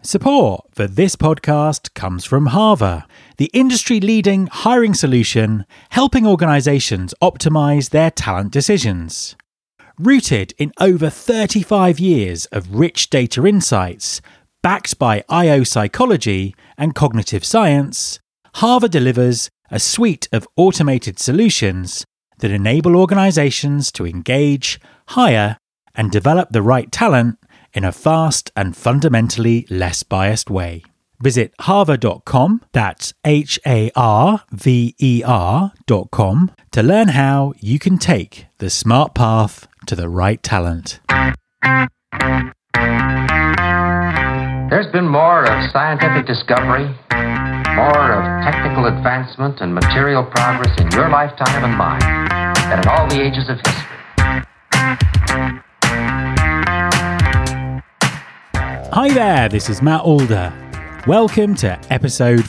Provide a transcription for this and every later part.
Support for this podcast comes from Harva, the industry-leading hiring solution helping organizations optimize their talent decisions. Rooted in over 35 years of rich data insights, backed by IO psychology and cognitive science, Harva delivers a suite of automated solutions that enable organizations to engage, hire, and develop the right talent in a fast and fundamentally less biased way. Visit harva.com, that's HARVER.com, to learn how you can take the smart path to the right talent. There's been more of scientific discovery, more of technical advancement and material progress in your lifetime and mine than in all the ages of history. Hi there, this is Matt Alder. Welcome to episode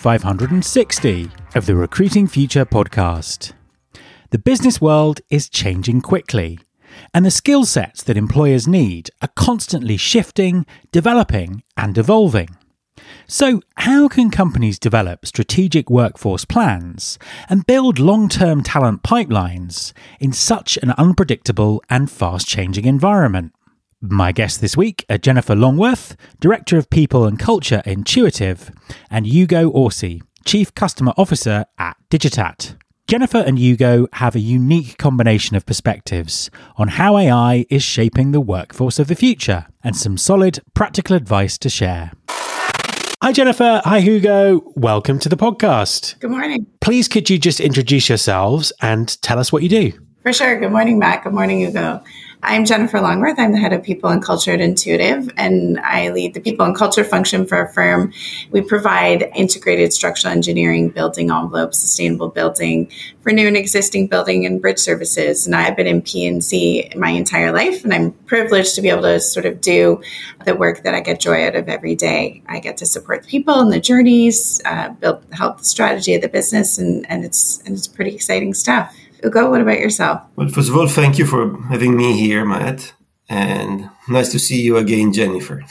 560 of the Recruiting Future podcast. The business world is changing quickly, and the skill sets that employers need are constantly shifting, developing, and evolving. So, how can companies develop strategic workforce plans and build long-term talent pipelines in such an unpredictable and fast-changing environment? My guests this week are Jennifer Longworth, Director of People and Culture at Intuitive, and Hugo Orsi, Chief Customer Officer at Digitat. Jennifer and Hugo have a unique combination of perspectives on how AI is shaping the workforce of the future and some solid practical advice to share. Hi, Jennifer. Hi, Hugo. Welcome to the podcast. Good morning. Please, could you just introduce yourselves and tell us what you do? For sure. Good morning, Matt. Good morning, Hugo. I'm Jennifer Longworth. I'm the head of People and Culture at Intuitive, and I lead the People and Culture function for our firm. We provide integrated structural engineering, building envelope, sustainable building for new and existing building and bridge services. And I've been in P&C my entire life, and I'm privileged to be able to sort of do the work that I get joy out of every day. I get to support the people and the journeys, help the strategy of the business, and it's pretty exciting stuff. Ugo, what about yourself? Well, first of all, thank you for having me here, Matt. And nice to see you again, Jennifer.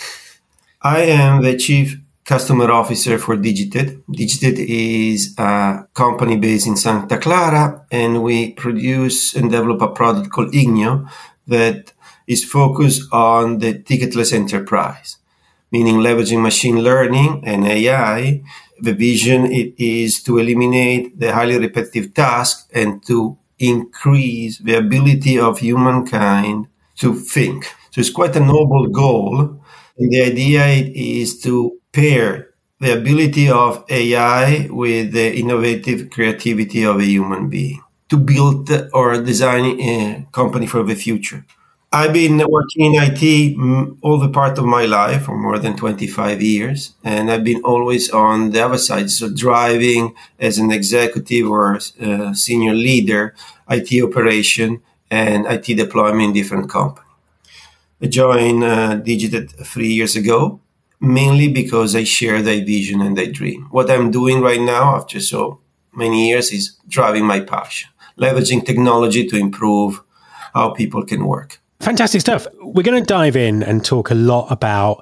I am the Chief Customer Officer for Digitat. Digitat is a company based in Santa Clara, and we produce and develop a product called Ignio that is focused on the ticketless enterprise, meaning leveraging machine learning and AI. The vision is to eliminate the highly repetitive task and to increase the ability of humankind to think. So it's quite a noble goal. And the idea is to pair the ability of AI with the innovative creativity of a human being to build or design a company for the future. I've been working in IT all the part of my life for more than 25 years, and I've been always on the other side, so driving as an executive or senior leader, IT operation and IT deployment in different companies. I joined Digitat 3 years ago, mainly because I share that vision and that dream. What I'm doing right now after so many years is driving my passion, leveraging technology to improve how people can work. Fantastic stuff. We're going to dive in and talk a lot about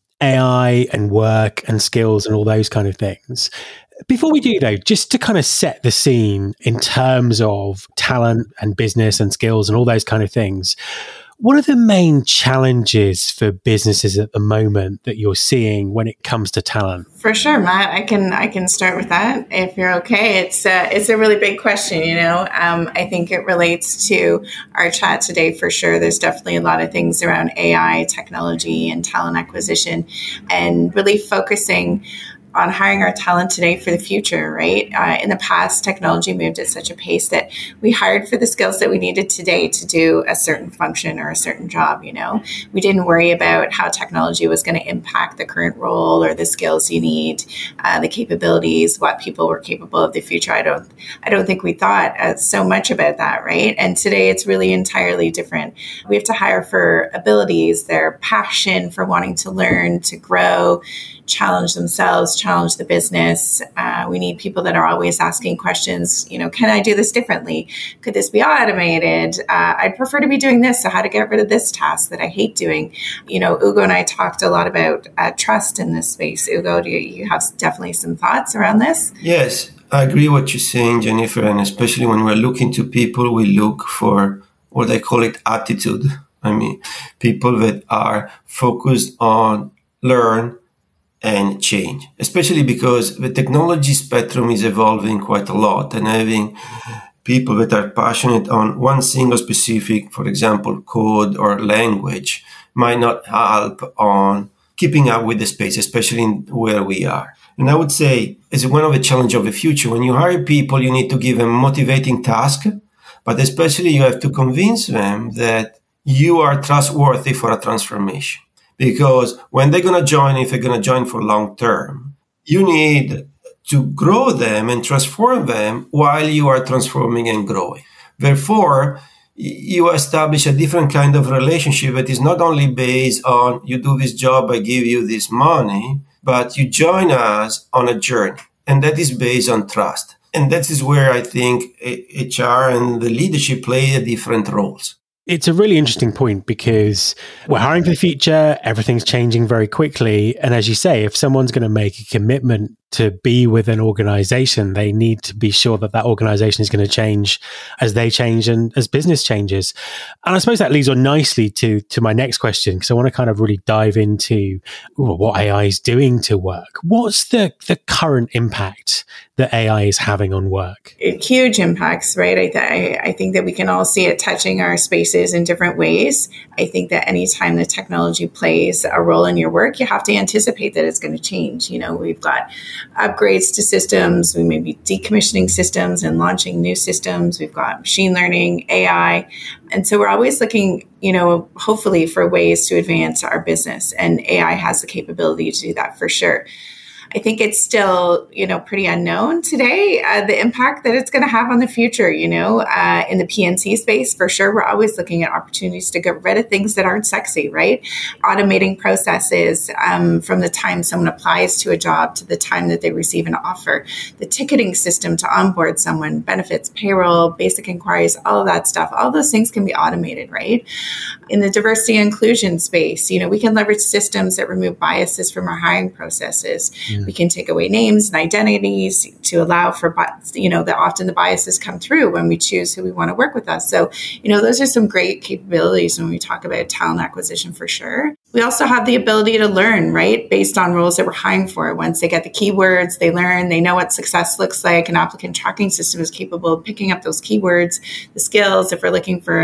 AI and work and skills and all those kind of things. Before we do, though, just to kind of set the scene in terms of talent and business and skills and all those kind of things, what are the main challenges for businesses at the moment that you're seeing when it comes to talent? For sure, Matt. I can start with that if you're okay. It's a really big question. I think it relates to our chat today for sure. There's definitely a lot of things around AI, technology, and talent acquisition, and really focusing on hiring our talent today for the future, right? In the past, technology moved at such a pace that we hired for the skills that we needed today to do a certain function or a certain job, We didn't worry about how technology was going to impact the current role or the skills you need, the capabilities, what people were capable of the future. I don't think we thought so much about that, right? And today it's really entirely different. We have to hire for abilities, their passion for wanting to learn, to grow, challenge themselves, challenge the business. We need people that are always asking questions. Can I do this differently? Could this be automated? I'd prefer to be doing this. So how to get rid of this task that I hate doing? Ugo and I talked a lot about trust in this space. Ugo, do you have definitely some thoughts around this? Yes, I agree what you're saying, Jennifer. And especially when we're looking to people, we look for what I call it attitude. I mean, people that are focused on learn and change, especially because the technology spectrum is evolving quite a lot, and having people that are passionate on one single specific, for example, code or language might not help on keeping up with the space, especially where we are. And I would say it's one of the challenges of the future. When you hire people, you need to give them motivating tasks, but especially you have to convince them that you are trustworthy for a transformation. Because when they're going to join, if they're going to join for long term, you need to grow them and transform them while you are transforming and growing. Therefore, you establish a different kind of relationship that is not only based on you do this job, I give you this money, but you join us on a journey. And that is based on trust. And that is where I think HR and the leadership play different roles. It's a really interesting point because we're hiring for the future. Everything's changing very quickly. And as you say, if someone's going to make a commitment to be with an organization, they need to be sure that that organization is going to change as they change and as business changes. And I suppose that leads on nicely to my next question, because I want to kind of really dive into what AI is doing to work. What's the current impact that AI is having on work? Huge impacts, right? I think that we can all see it touching our spaces in different ways. I think that anytime the technology plays a role in your work, you have to anticipate that it's going to change. We've got upgrades to systems. We may be decommissioning systems and launching new systems. We've got machine learning, AI. And so we're always looking, hopefully for ways to advance our business. And AI has the capability to do that for sure. I think it's still, pretty unknown today, the impact that it's going to have on the future, in the P&C space. For sure, we're always looking at opportunities to get rid of things that aren't sexy, right? Automating processes from the time someone applies to a job to the time that they receive an offer, the ticketing system to onboard someone, benefits, payroll, basic inquiries, all of that stuff. All those things can be automated, right? In the diversity and inclusion space, we can leverage systems that remove biases from our hiring processes. We can take away names and identities to allow for, that often the biases come through when we choose who we want to work with us. So, those are some great capabilities when we talk about talent acquisition for sure. We also have the ability to learn, right, based on roles that we're hiring for. Once they get the keywords, they learn, they know what success looks like. An applicant tracking system is capable of picking up those keywords, the skills. If I'm looking for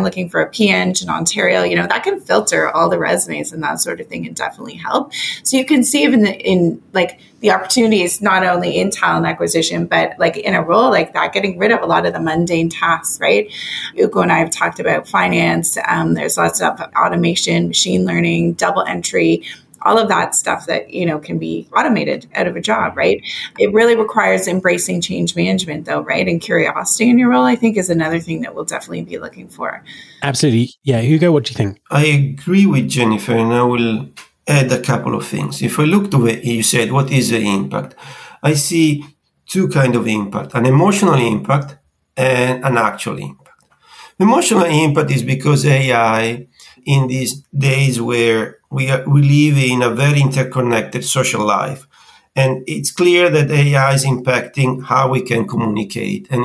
a PN in Ontario, that can filter all the resumes and that sort of thing and definitely help. So you can see even in the opportunities, not only in talent acquisition, but in a role like that, getting rid of a lot of the mundane tasks, right? Ugo and I have talked about finance. There's lots of automation, machine learning, double entry, all of that stuff that, can be automated out of a job, right? It really requires embracing change management though, right? And curiosity in your role, I think, is another thing that we'll definitely be looking for. Absolutely. Yeah. Hugo, what do you think? I agree with Jennifer, and I will add a couple of things. If I look to what you said, what is the impact? I see two kinds of impact, an emotional impact and an actual impact. Emotional impact is because AI, in these days where we live in a very interconnected social life, and it's clear that AI is impacting how we can communicate, and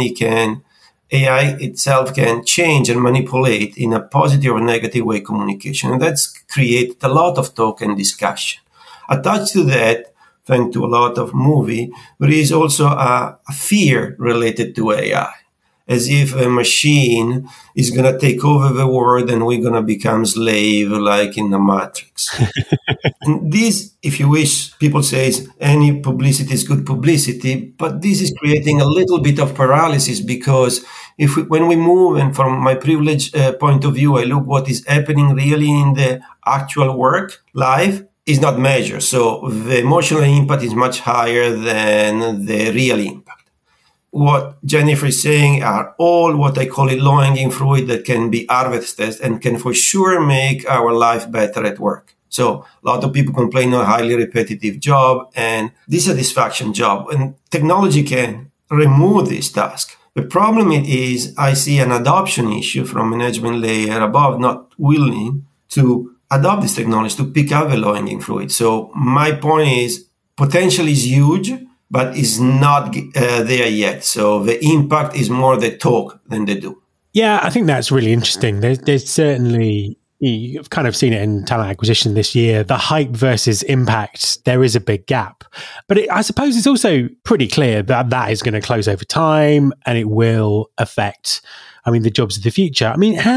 AI itself can change and manipulate in a positive or negative way communication. And that's created a lot of talk and discussion. Attached to that, thanks to a lot of movie, there is also a fear related to AI, as if a machine is going to take over the world and we're going to become slave like in the Matrix. And this, if you wish, people say any publicity is good publicity, but this is creating a little bit of paralysis because when we move, and from my privileged point of view, I look what is happening really in the actual work life is not measured. So the emotional impact is much higher than the real impact. What Jennifer is saying are all what I call it low-hanging fruit that can be harvested and can for sure make our life better at work. So a lot of people complain of a highly repetitive job and dissatisfaction job. And technology can remove this task. The problem is I see an adoption issue from management layer above not willing to adopt this technology, to pick up the low-hanging fruit. So my point is potential is huge, but is not there yet. So the impact is more the talk than the do. Yeah, I think that's really interesting. There's certainly, you've kind of seen it in talent acquisition this year, the hype versus impact, there is a big gap. But I suppose it's also pretty clear that that is going to close over time and it will affect, the jobs of the future.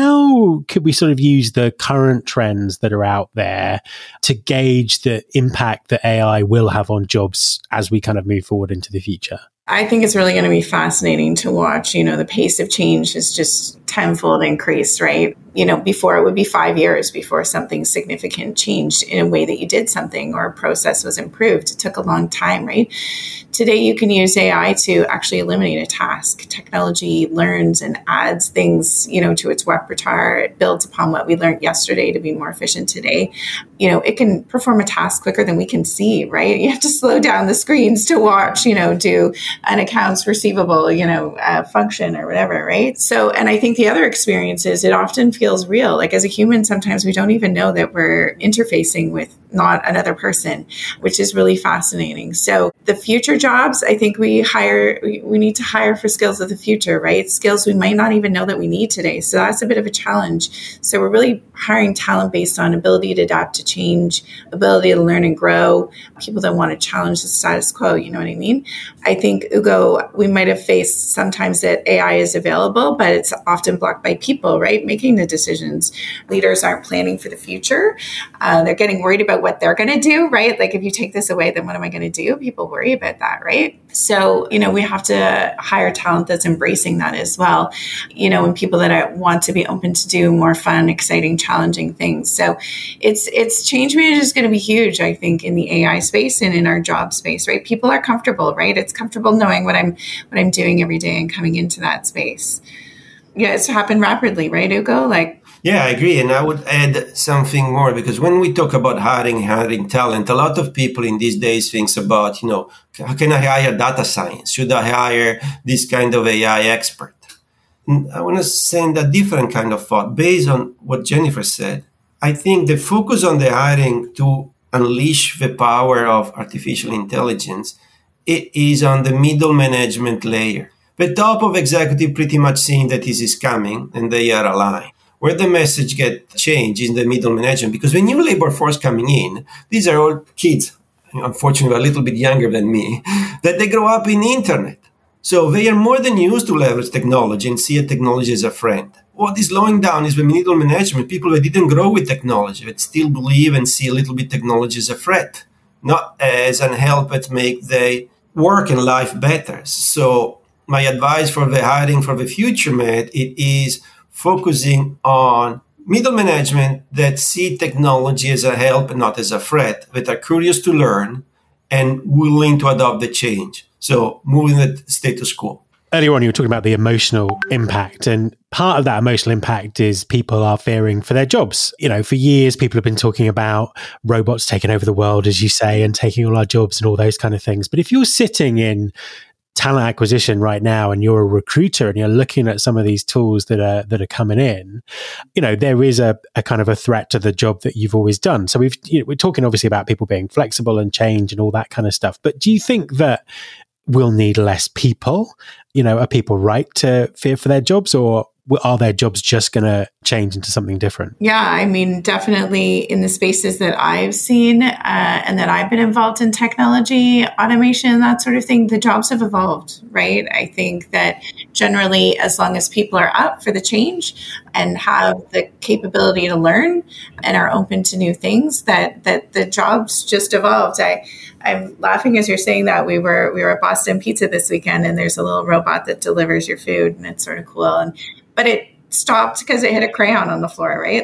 How could we sort of use the current trends that are out there to gauge the impact that AI will have on jobs as we kind of move forward into the future? I think it's really going to be fascinating to watch. The pace of change has just tenfold increased, right? Before it would be 5 years before something significant changed in a way that you did something or a process was improved. It took a long time, right? Today, you can use AI to actually eliminate a task. Technology learns and adds things, to its repertoire. It builds upon what we learned yesterday to be more efficient today. It can perform a task quicker than we can see, right? You have to slow down the screens to watch, do an accounts receivable, function or whatever, right? So, and I think the other experience is it often feels real. Like as a human, sometimes we don't even know that we're interfacing with not another person, which is really fascinating. So the future jobs, I think we need to hire for skills of the future, right? Skills we might not even know that we need today. So that's a bit of a challenge. So we're really hiring talent based on ability to adapt to change, ability to learn and grow, people that want to challenge the status quo. You know what I mean? I think, Ugo, we might have faced sometimes that AI is available, but it's often blocked by people, right? Making the decisions. Leaders aren't planning for the future. They're getting worried about what they're going to do, right? Like if you take this away, then what am I going to do? People worry about that, right? So, we have to hire talent that's embracing that as well, and people that want to be open to do more fun, exciting, challenging things. So it's change management is going to be huge, I think, in the AI space and in our job space, right? People are comfortable, right? It's comfortable knowing what I'm doing every day and coming into that space. Yeah, it's happened rapidly, right, Ugo? Yeah, I agree. And I would add something more because when we talk about hiring talent, a lot of people in these days thinks about, how can I hire data science? Should I hire this kind of AI expert? And I want to send a different kind of thought based on what Jennifer said. I think the focus on the hiring to unleash the power of artificial intelligence, it is on the middle management layer. The top of executive pretty much seeing that this is coming and they are aligned. Where the message get changed is in the middle management, because the new labor force coming in, these are all kids, unfortunately a little bit younger than me, that they grow up in the internet. So they are more than used to leverage technology and see a technology as a friend. What is slowing down is the middle management, people that didn't grow with technology, that still believe and see a little bit technology as a threat, not as an help that make their work and life better. So my advice for the hiring for the future, Matt, it is focusing on middle management that see technology as a help and not as a threat, that are curious to learn and willing to adopt the change. So moving the status quo. Earlier on, you were talking about the emotional impact, and part of that emotional impact is people are fearing for their jobs. For years, people have been talking about robots taking over the world, as you say, and taking all our jobs and all those kind of things. But if you're sitting in talent acquisition right now and you're a recruiter and you're looking at some of these tools that are coming in, there is a kind of a threat to the job that you've always done. So we're talking obviously about people being flexible and change and all that kind of stuff. But do you think that we'll need less people? Are people right to fear for their jobs, or are their jobs just going to change into something different? Yeah, definitely in the spaces that I've seen and that I've been involved in, technology, automation, that sort of thing, the jobs have evolved, right? I think that generally, as long as people are up for the change and have the capability to learn and are open to new things, that the jobs just evolved. I'm laughing as you're saying that. We were at Boston Pizza this weekend, and there's a little robot that delivers your food, and it's sort of cool. But it stopped because it hit a crayon on the floor, right?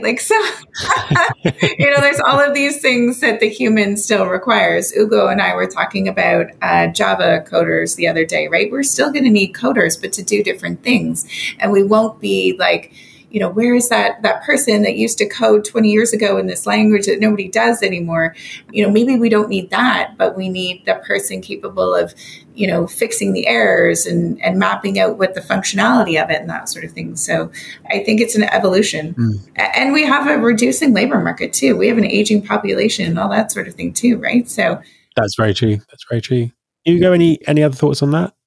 There's all of these things that the human still requires. Ugo and I were talking about Java coders the other day, right? We're still going to need coders, but to do different things. And we won't be where is that person that used to code 20 years ago in this language that nobody does anymore? Maybe we don't need that, but we need the person capable of, fixing the errors and mapping out what the functionality of it and that sort of thing. So I think it's an evolution. And we have a reducing labor market too. We have an aging population and all that sort of thing too, right? So that's very true. Hugo, any other thoughts on that?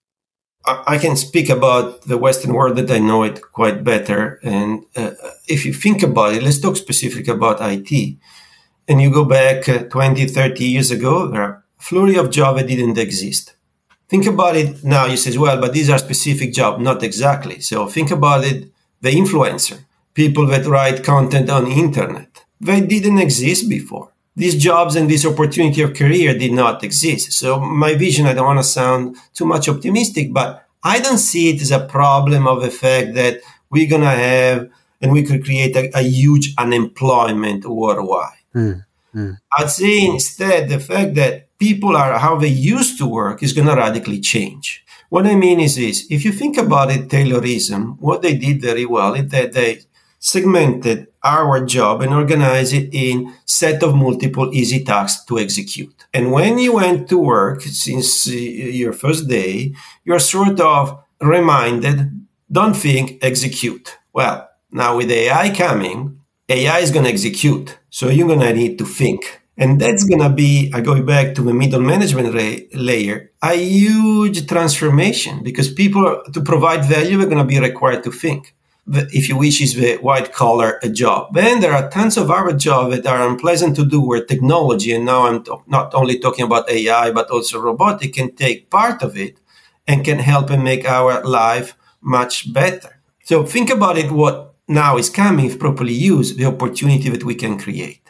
I can speak about the Western world that I know it quite better. And if you think about it, let's talk specifically about IT. And you go back 20, 30 years ago, there are a flurry of jobs that didn't exist. Think about it now, you say, well, but these are specific jobs. Not exactly. So think about it, the influencer, people that write content on the internet. They didn't exist before. These jobs and this opportunity of career did not exist. So my vision, I don't want to sound too much optimistic, but I don't see it as a problem of the fact that we're going to have and we could create a huge unemployment worldwide. I'd say instead the fact that people are how they used to work is going to radically change. What I mean is this. If you think about it, Taylorism, what they did very well is that they segmented our job and organized it in set of multiple easy tasks to execute. And when you went to work, since your first day, you're sort of reminded, don't think, execute. Well, now with AI coming, AI is going to execute. So you're going to need to think. And that's going to be, going back to the middle management layer, a huge transformation because people, to provide value, are going to be required to think. If you wish, is the white collar job. Then there are tons of other jobs that are unpleasant to do where technology, and now I'm not only talking about AI, but also robotic, can take part of it and can help and make our life much better. So think about it, what now is coming, if properly used, the opportunity that we can create.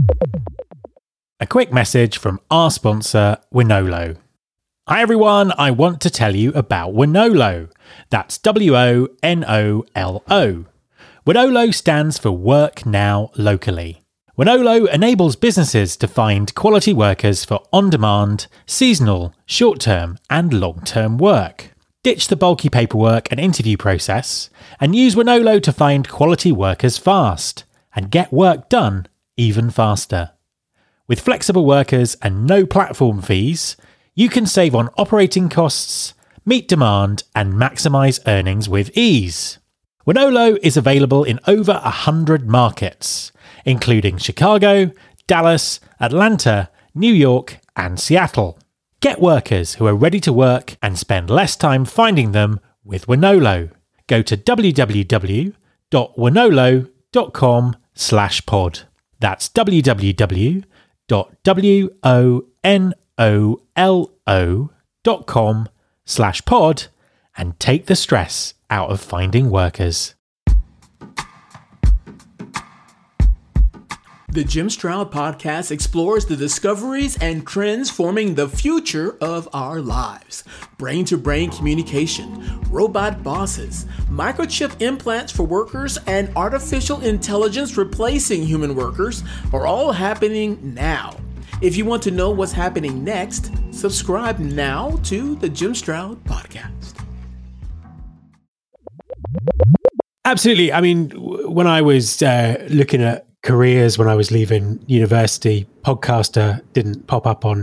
A quick message from our sponsor, Wonolo. Hi everyone, I want to tell you about Wonolo. That's Wonolo. Wonolo stands for Work Now Locally. Wonolo enables businesses to find quality workers for on-demand, seasonal, short-term and long-term work. Ditch the bulky paperwork and interview process and use Wonolo to find quality workers fast and get work done even faster. With flexible workers and no platform fees, you can save on operating costs, meet demand, and maximise earnings with ease. Wonolo is available in over 100 markets, including Chicago, Dallas, Atlanta, New York, and Seattle. Get workers who are ready to work and spend less time finding them with Wonolo. Go to www.wonolo.com/pod. That's www.wonolo.com/pod and take the stress out of finding workers. The Jim Stroud Podcast explores the discoveries and trends forming the future of our lives. Brain-to-brain communication, robot bosses, microchip implants for workers, and artificial intelligence replacing human workers are all happening now. If you want to know what's happening next, subscribe now to the Jim Stroud Podcast. Absolutely. I mean, when I was looking at careers when I was leaving university, podcaster didn't pop up on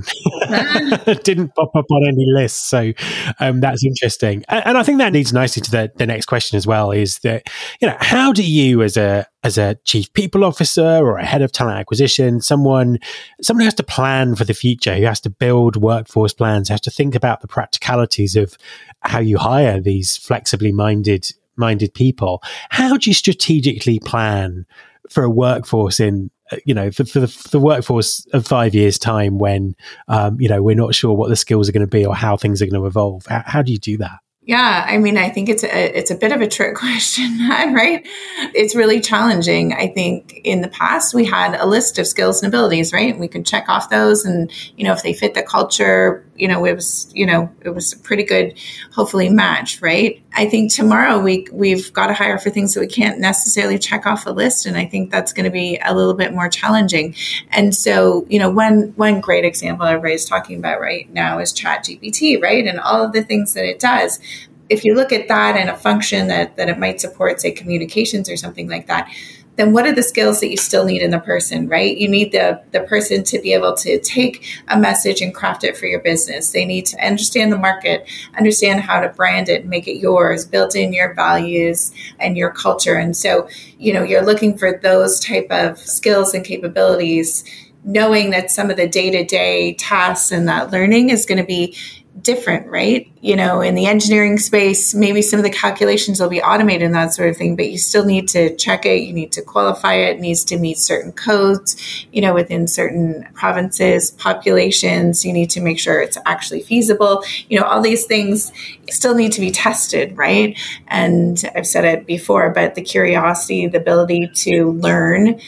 any lists. So that's interesting. And I think that leads nicely to the next question as well, is that, how do you as a chief people officer or a head of talent acquisition, someone who has to plan for the future, who has to build workforce plans, has to think about the practicalities of how you hire these flexibly minded people, how do you strategically plan for a workforce in, for the workforce of 5 years' time when, we're not sure what the skills are going to be or how things are going to evolve? How do you do that? Yeah, I mean, I think it's a bit of a trick question, right? It's really challenging. I think in the past we had a list of skills and abilities, right? We could check off those, and if they fit the culture, it was a pretty good, hopefully, match, right? I think tomorrow we've got to hire for things that we can't necessarily check off a list, and I think that's going to be a little bit more challenging. And so, one great example everybody's talking about right now is ChatGPT, right? And all of the things that it does. if you look at that and a function that it might support, say, communications or something like that, then what are the skills that you still need in the person, right? You need the person to be able to take a message and craft it for your business. They need to understand the market, understand how to brand it, make it yours, build in your values and your culture. And so, you're looking for those type of skills and capabilities, knowing that some of the day-to-day tasks and that learning is going to be different, right? In the engineering space, maybe some of the calculations will be automated and that sort of thing, but you still need to check it. You need to qualify it. It needs to meet certain codes, within certain provinces, populations. You need to make sure it's actually feasible. All these things still need to be tested, right? And I've said it before, but the curiosity, the ability to learn,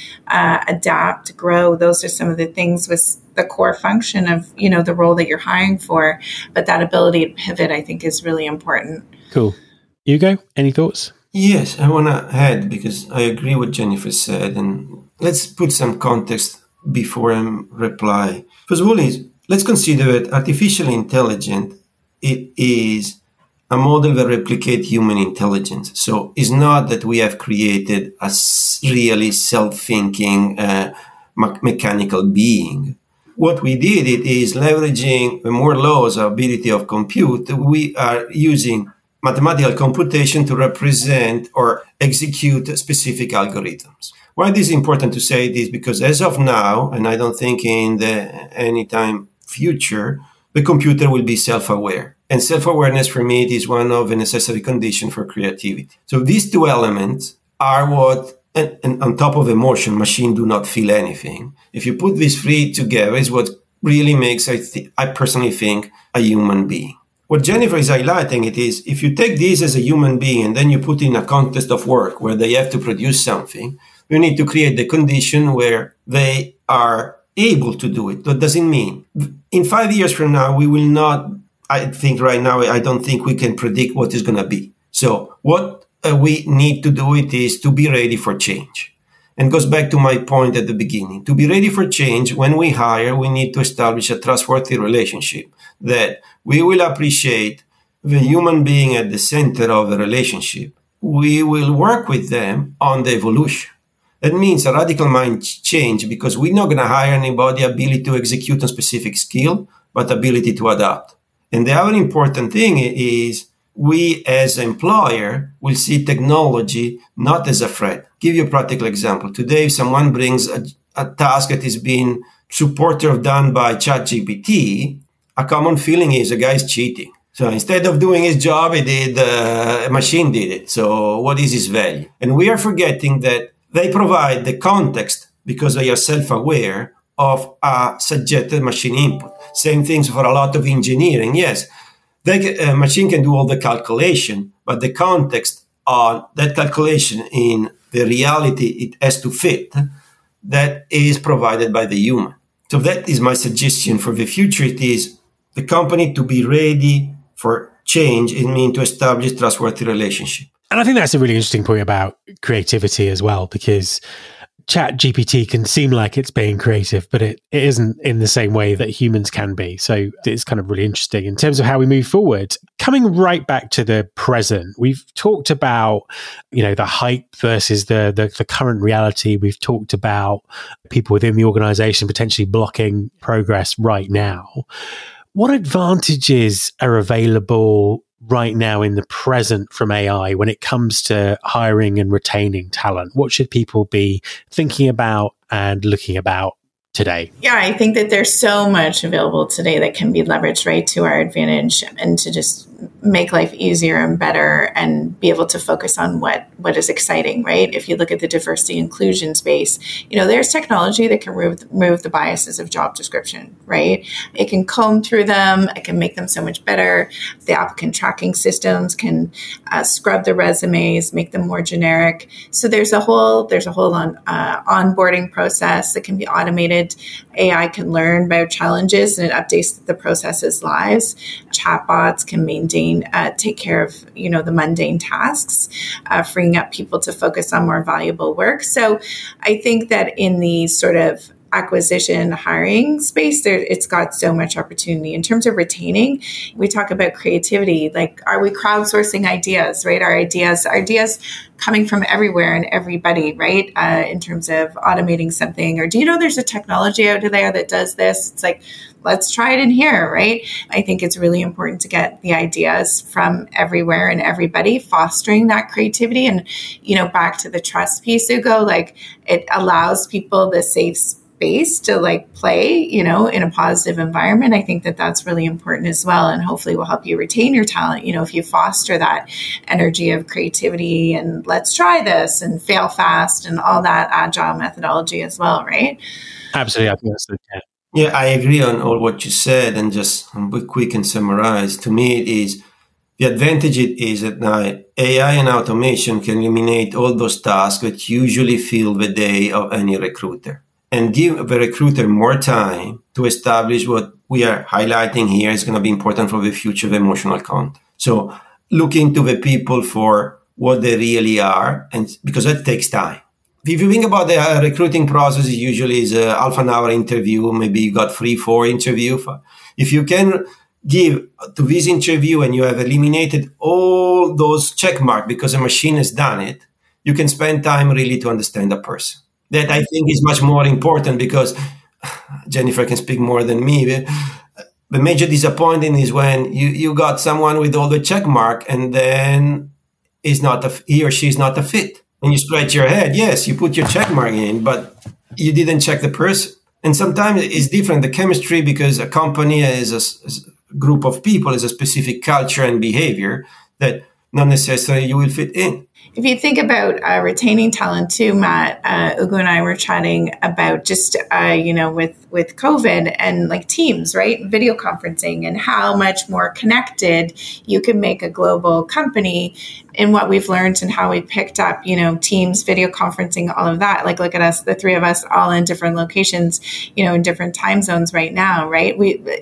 adapt, grow, those are some of the things with the core function of, the role that you're hiring for. But that ability to pivot, I think, is really important. Cool. Hugo, any thoughts? Yes, I want to add, because I agree with Jennifer said, and let's put some context before I reply. First of all, let's consider that artificial intelligence, it is a model that replicates human intelligence. So it's not that we have created a really self-thinking mechanical being. What we did is leveraging the Moore's law's ability of compute. We are using mathematical computation to represent or execute specific algorithms. Why this is important to say this? Because as of now, and I don't think in the anytime future, the computer will be self-aware. And self-awareness for me is one of the necessary conditions for creativity. So these two elements are what, and on top of emotion, machine do not feel anything. If you put these three together, is what really makes, I personally think, a human being. What Jennifer is highlighting it is, if you take this as a human being and then you put in a context of work where they have to produce something, you need to create the condition where they are able to do it. What does it mean? In 5 years from now, we will not, I think right now, I don't think we can predict what is going to be. So what we need to do it is to be ready for change. And goes back to my point at the beginning. To be ready for change, when we hire, we need to establish a trustworthy relationship that we will appreciate the human being at the center of the relationship. We will work with them on the evolution. That means a radical mind change, because we're not going to hire anybody ability to execute a specific skill, but ability to adapt. And the other important thing is we as employer will see technology not as a threat. Give you a practical example. Today, if someone brings a task that is being supported or done by ChatGPT, a common feeling is the guy is cheating. So instead of doing his job, a machine did it. So what is his value? And we are forgetting that they provide the context because they are self-aware of a suggested machine input. Same things for a lot of engineering. Yes, a machine can do all the calculation, but the context on that calculation in the reality it has to fit, that is provided by the human. So that is my suggestion for the future. It is the company to be ready for change. It means to establish trustworthy relationship. And I think that's a really interesting point about creativity as well, because ChatGPT can seem like it's being creative, but it isn't in the same way that humans can be. So it's kind of really interesting in terms of how we move forward. Coming right back to the present, we've talked about, the hype versus the current reality. We've talked about people within the organization potentially blocking progress right now. What advantages are available right now in the present from AI when it comes to hiring and retaining talent? What should people be thinking about and looking about today? Yeah, I think that there's so much available today that can be leveraged right to our advantage and to just make life easier and better and be able to focus on what is exciting, right? If you look at the diversity inclusion space, there's technology that can remove the biases of job description, right? It can comb through them. It can make them so much better. The applicant tracking systems can scrub the resumes, make them more generic. So there's a whole onboarding process that can be automated. AI can learn about challenges and it updates the processes live. Chatbots can take care of, the mundane tasks, freeing up people to focus on more valuable work. So I think that in the sort of acquisition hiring space, it's got so much opportunity. In terms of retaining, we talk about creativity. Like, are we crowdsourcing ideas, right? Our ideas coming from everywhere and everybody, right? In terms of automating something, or do you know there's a technology out there that does this? It's like, let's try it in here, right? I think it's really important to get the ideas from everywhere and everybody, fostering that creativity. And, back to the trust piece, Hugo, like, it allows people the safe space to like play, in a positive environment. I think that that's really important as well. And hopefully will help you retain your talent. If you foster that energy of creativity and let's try this and fail fast and all that agile methodology as well, right? Absolutely. I think that's okay. Yeah, I agree on all what you said, and just quick and summarize. To me, the advantage is that now AI and automation can eliminate all those tasks that usually fill the day of any recruiter, and give the recruiter more time to establish what we are highlighting here is going to be important for the future of emotional content. So look into the people for what they really are, and because that takes time. If you think about the recruiting process, it usually is a half an hour interview. Maybe you got 3-4 interviews. If you can give to this interview and you have eliminated all those check marks because a machine has done it, you can spend time really to understand the person. That I think is much more important, because Jennifer can speak more than me. The major disappointing is when you got someone with all the check mark and then he or she is not a fit. And you scratch your head. Yes, you put your check mark in, but you didn't check the person. And sometimes it's different, the chemistry, because a company is a group of people, is a specific culture and behavior that not necessarily you will fit in. If you think about retaining talent too, Matt, Ugo and I were chatting about just, with COVID and like Teams, right? Video conferencing, and how much more connected you can make a global company, in what we've learned and how we picked up, Teams, video conferencing, all of that. Like, look at us, the three of us all in different locations, in different time zones right now, right?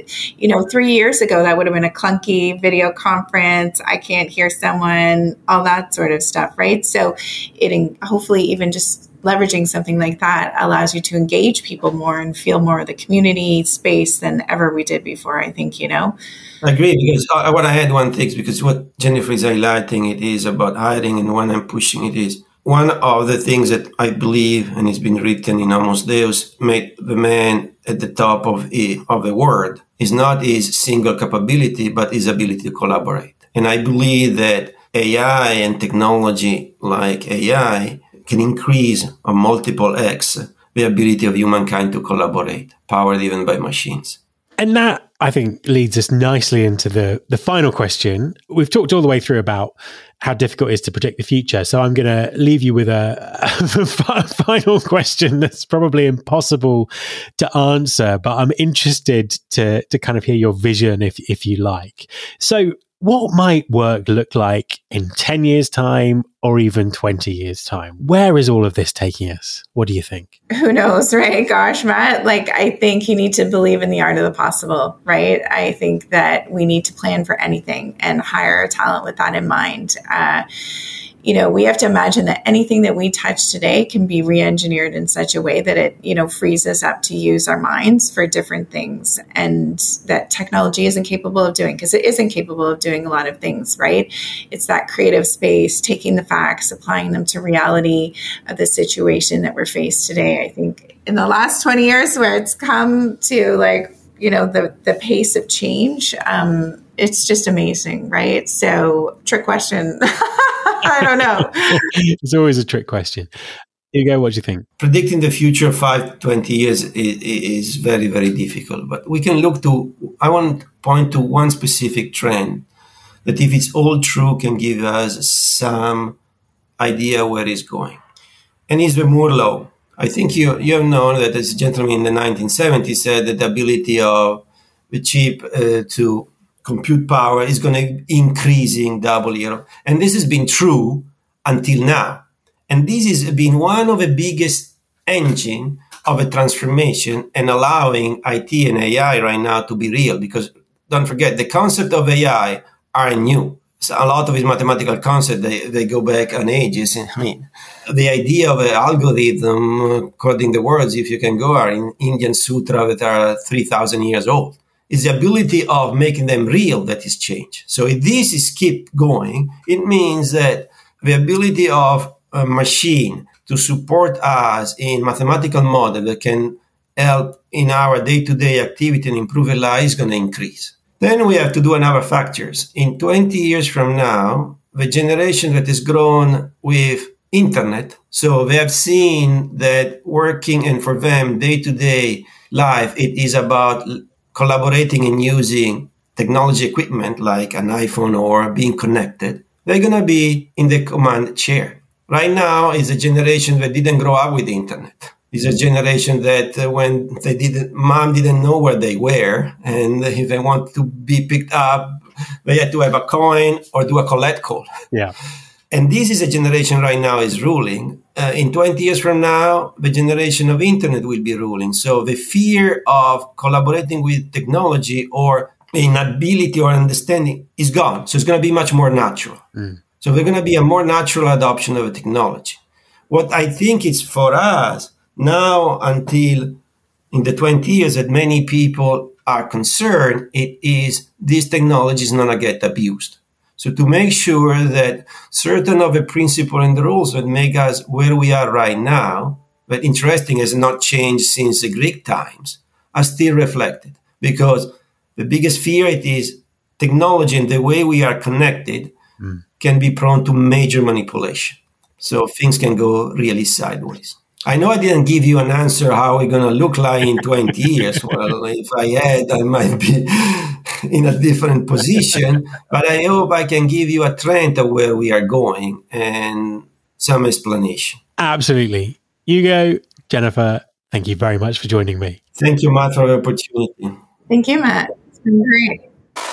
3 years ago, that would have been a clunky video conference. I can't hear someone, all that sort of stuff, right? So hopefully even just leveraging something like that allows you to engage people more and feel more of the community space than ever we did before, I think, I agree, because I want to add one thing, because what Jennifer is highlighting, it is about hiring, and when I'm pushing it is one of the things that I believe, and it's been written in Amos Deus, made the man at the top of the world is not his single capability, but his ability to collaborate. And I believe that AI and technology like AI can increase a multiple X the ability of humankind to collaborate, powered even by machines. And that, I think, leads us nicely into the final question. We've talked all the way through about how difficult it is to predict the future. So I'm going to leave you with a final question that's probably impossible to answer, but I'm interested to kind of hear your vision if you like. So what might work look like in 10 years' time or even 20 years' time? Where is all of this taking us? What do you think? Who knows, right? Gosh, Matt, I think you need to believe in the art of the possible, right? I think that we need to plan for anything and hire talent with that in mind. We have to imagine that anything that we touch today can be re-engineered in such a way that it, frees us up to use our minds for different things, and that technology isn't capable of doing, because it isn't capable of doing a lot of things, right? It's that creative space, taking the facts, applying them to reality of the situation that we're faced today. I think in the last 20 years where it's come to the pace of change, it's just amazing, right? So, trick question. I don't know. It's always a trick question. Hugo, what do you think? Predicting the future 5-20 years is very, very difficult. But we can I want to point to one specific trend that, if it's all true, can give us some idea where it's going. And it's the Moore law. I think you have known that this gentleman in the 1970s said that the ability of the chip to compute power is going to increasing double year. And this has been true until now. And this has been one of the biggest engine of a transformation and allowing IT and AI right now to be real. Because don't forget, the concept of AI are new. So a lot of his mathematical concepts, they go back on ages. I mean, the idea of an algorithm, according to the words, if you can go, are in Indian Sutra that are 3,000 years old. It's the ability of making them real that is changed. So if this is keep going, it means that the ability of a machine to support us in mathematical model that can help in our day-to-day activity and improve our life is going to increase. Then we have to do another factors. In 20 years from now, the generation that is grown with internet, so they have seen that working and for them day-to-day life, it is about collaborating and using technology equipment like an iPhone or being connected. They're going to be in the command chair. Right now is a generation that didn't grow up with the internet. It's a generation that when mom didn't know where they were, and if they want to be picked up, they had to have a coin or do a collect call. Yeah. And this is a generation right now is ruling. In 20 years from now, the generation of internet will be ruling. So the fear of collaborating with technology or inability or understanding is gone. So it's going to be much more natural. So there's going to be a more natural adoption of the technology. What I think is for us, now until in the 20 years that many people are concerned, it is this technology is not going to get abused. So to make sure that certain of the principles and the rules that make us where we are right now, but interesting has not changed since the Greek times, are still reflected. Because the biggest fear it is technology and the way we are connected can be prone to major manipulation. So things can go really sideways. I know I didn't give you an answer how we're going to look like in 20 years. Well, if I had, I might be in a different position. But I hope I can give you a trend of where we are going and some explanation. Absolutely. Hugo, Jennifer, thank you very much for joining me. Thank you, Matt, for the opportunity. Thank you, Matt. It's been great.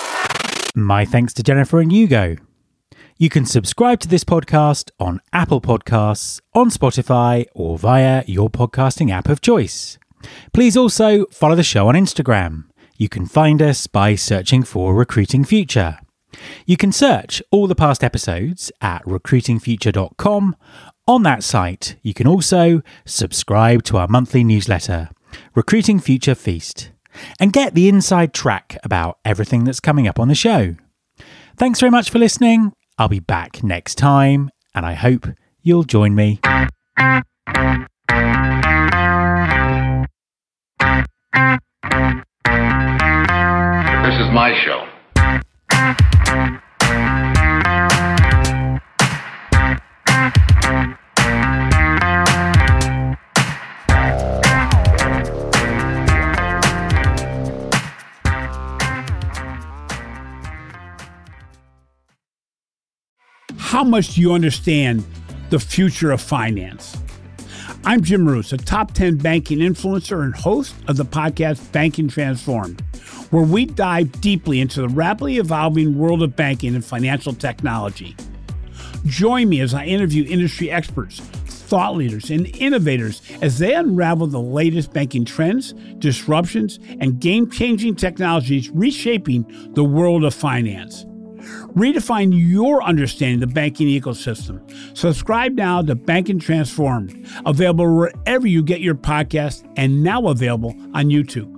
My thanks to Jennifer and Hugo. You can subscribe to this podcast on Apple Podcasts, on Spotify, or via your podcasting app of choice. Please also follow the show on Instagram. You can find us by searching for Recruiting Future. You can search all the past episodes at recruitingfuture.com. On that site, you can also subscribe to our monthly newsletter, Recruiting Future Feast, and get the inside track about everything that's coming up on the show. Thanks very much for listening. I'll be back next time, and I hope you'll join me. This is my show. How much do you understand the future of finance? I'm Jim Marous, a top 10 banking influencer and host of the podcast Banking Transformed, where we dive deeply into the rapidly evolving world of banking and financial technology. Join me as I interview industry experts, thought leaders, and innovators as they unravel the latest banking trends, disruptions, and game-changing technologies reshaping the world of finance. Redefine your understanding of the banking ecosystem. Subscribe now to Banking Transformed, available wherever you get your podcast and now available on YouTube.